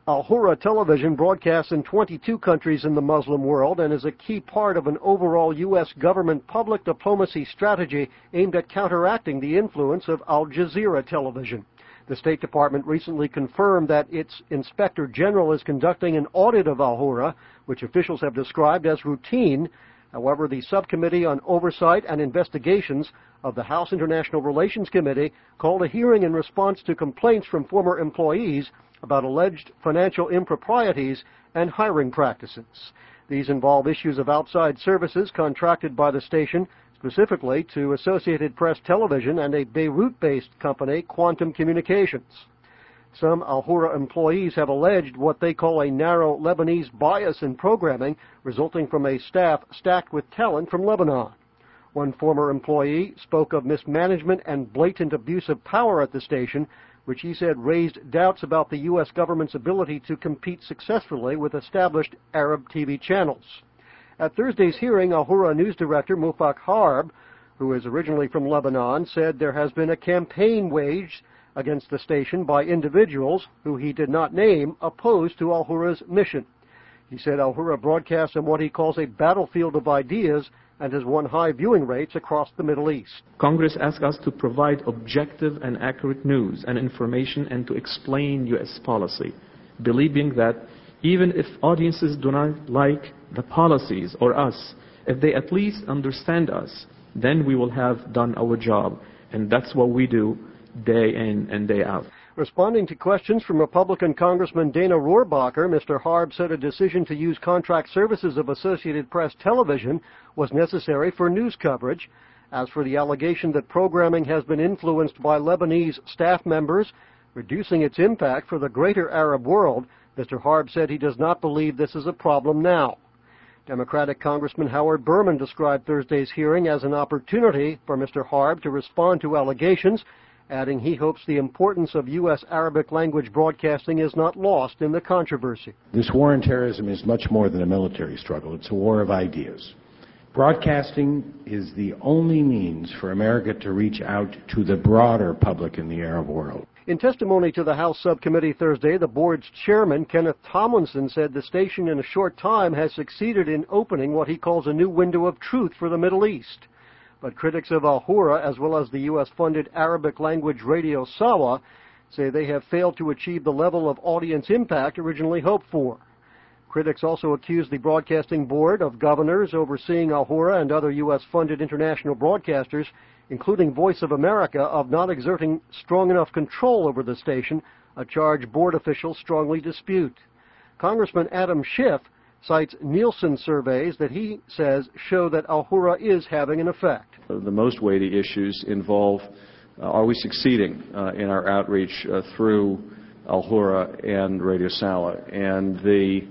Al Hurra television broadcasts in 22 countries in the Muslim world and is a key part of an overall U.S. government public diplomacy strategy aimed at counteracting the influence of Al Jazeera television. The State Department recently confirmed that its Inspector General is conducting an audit of Al Hurra, which officials have described as routine. However, the Subcommittee on Oversight and Investigations of the House International Relations Committee called a hearing in response to complaints from former employees about alleged financial improprieties and hiring practices. These involve issues of outside services contracted by the station, specifically to Associated Press Television and a Beirut-based company, Quantum Communications. Some Al Hurra employees have alleged what they call a narrow Lebanese bias in programming, resulting from a staff stacked with talent from Lebanon. One former employee spoke of mismanagement and blatant abuse of power at the station, which he said raised doubts about the U.S. government's ability to compete successfully with established Arab TV channels. At Thursday's hearing, Al Hurra news director Mufak Harb, who is originally from Lebanon, said there has been a campaign waged against the station by individuals who he did not name opposed to Al Hurra's mission. He said Al Hurra broadcasts on what he calls a battlefield of ideas and has won high viewing rates across the Middle East. Congress asked us to provide objective and accurate news and information and to explain U.S. policy, believing that even if audiences do not like the policies or us, if they at least understand us, then we will have done our job. And that's what we do day in and day out. Responding to questions from Republican Congressman Dana Rohrabacher, Mr. Harb said a decision to use contract services of Associated Press Television was necessary for news coverage. As for the allegation that programming has been influenced by Lebanese staff members, reducing its impact for the greater Arab world, Mr. Harb said he does not believe this is a problem now. Democratic Congressman Howard Berman described Thursday's hearing as an opportunity for Mr. Harb to respond to allegations, adding he hopes the importance of U.S. Arabic language broadcasting is not lost in the controversy. This war on terrorism is much more than a military struggle. It's a war of ideas. Broadcasting is the only means for America to reach out to the broader public in the Arab world. In testimony to the House subcommittee Thursday, the board's chairman, Kenneth Tomlinson, said the station in a short time has succeeded in opening what he calls a new window of truth for the Middle East. But critics of Al Hurra, as well as the U.S.-funded Arabic language radio Sawa, say they have failed to achieve the level of audience impact originally hoped for. Critics also accuse the Broadcasting Board of Governors overseeing Al Hurra and other U.S.-funded international broadcasters, including Voice of America, of not exerting strong enough control over the station, a charge board officials strongly dispute. Congressman Adam Schiff cites Nielsen surveys that he says show that Al Hurra is having an effect. The most weighty issues involve, are we succeeding in our outreach through Al Hurra and Radio Sawa? And the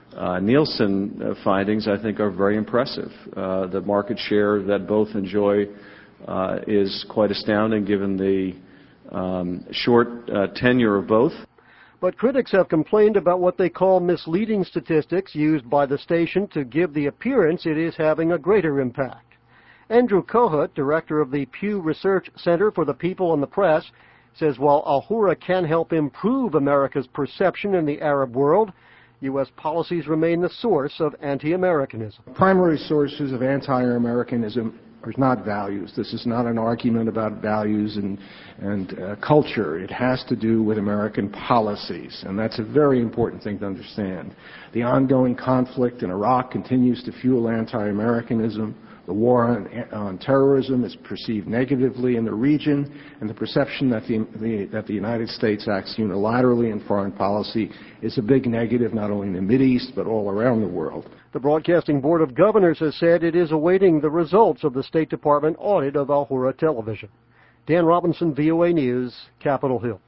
Nielsen findings, I think, are very impressive. The market share that both enjoy is quite astounding given the short tenure of both. But critics have complained about what they call misleading statistics used by the station to give the appearance it is having a greater impact. Andrew Kohut, director of the Pew Research Center for the People and the Press, says while Al Hurra can help improve America's perception in the Arab world, U.S. policies remain the source of anti-Americanism. Primary sources of anti-Americanism are not values. This is not an argument about values and culture. It has to do with American policies, and that's a very important thing to understand. The ongoing conflict in Iraq continues to fuel anti-Americanism. The war on terrorism is perceived negatively in the region, and the perception that the United States acts unilaterally in foreign policy is a big negative, not only in the Mideast, but all around the world. The Broadcasting Board of Governors has said it is awaiting the results of the State Department audit of Al Hurra television. Dan Robinson, VOA News, Capitol Hill.